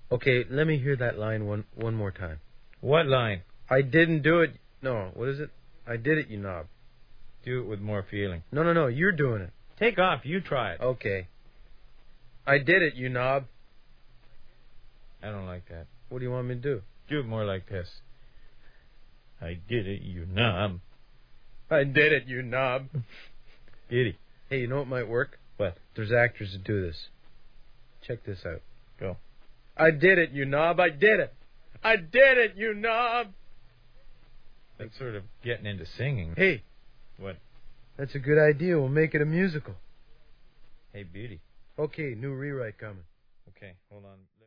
Okay, let me hear that line one more time. What line? I didn't do it. No, what is it? I did it, you knob. Do it with more feeling. No, you're doing it. Take off, you try it. Okay. I did it, you knob. I don't like that. What do you want me to do? Do it more like this. I did it, you knob. I did it, you knob. Giddy. Hey, you know what might work? What? There's actors that do this. Check this out. Go. I did it, you knob. I did it. I did it, you knob. That's sort of getting into singing. Hey. What? That's a good idea. We'll make it a musical. Hey, beauty. Okay, new rewrite coming. Okay, hold on.